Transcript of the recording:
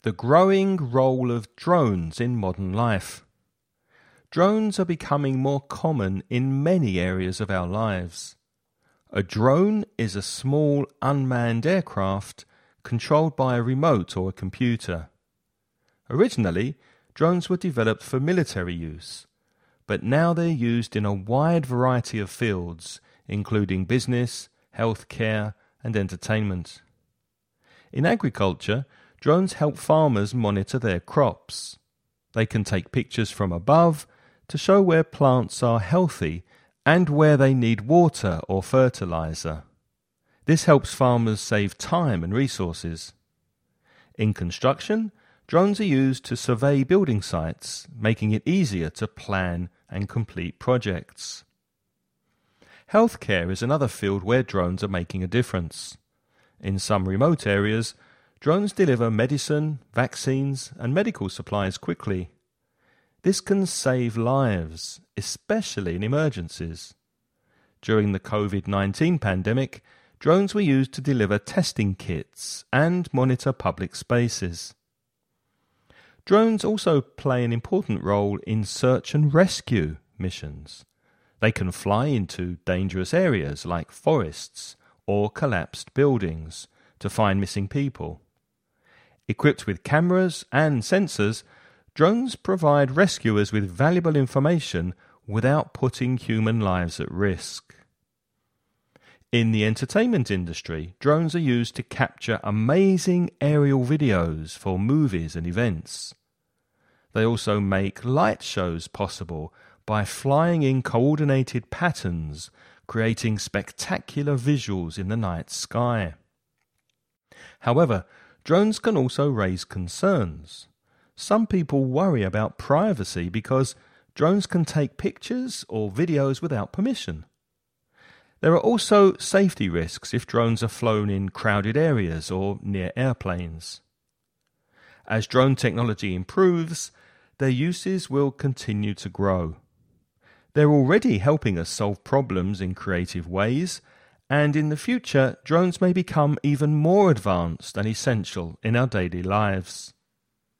The growing role of drones in modern life. Drones are becoming more common in many areas of our lives. A drone is a small unmanned aircraft controlled by a remote or a computer. Originally, drones were developed for military use, but now they're used in a wide variety of fields, including business, healthcare, and entertainment. In agriculture, drones help farmers monitor their crops. They can take pictures from above to show where plants are healthy and where they need water or fertilizer. This helps farmers save time and resources. In construction, drones are used to survey building sites, making it easier to plan and complete projects. Healthcare is another field where drones are making a difference. In some remote areas, drones deliver medicine, vaccines, and medical supplies quickly. This can save lives, especially in emergencies. During the COVID-19 pandemic, drones were used to deliver testing kits and monitor public spaces. Drones also play an important role in search and rescue missions. They can fly into dangerous areas like forests or collapsed buildings to find missing people. Equipped with cameras and sensors, drones provide rescuers with valuable information without putting human lives at risk. In the entertainment industry, drones are used to capture amazing aerial videos for movies and events. They also make light shows possible by flying in coordinated patterns, creating spectacular visuals in the night sky. However, drones can also raise concerns. Some people worry about privacy because drones can take pictures or videos without permission. There are also safety risks if drones are flown in crowded areas or near airplanes. As drone technology improves, their uses will continue to grow. They're already helping us solve problems in creative ways, and in the future, drones may become even more advanced and essential in our daily lives.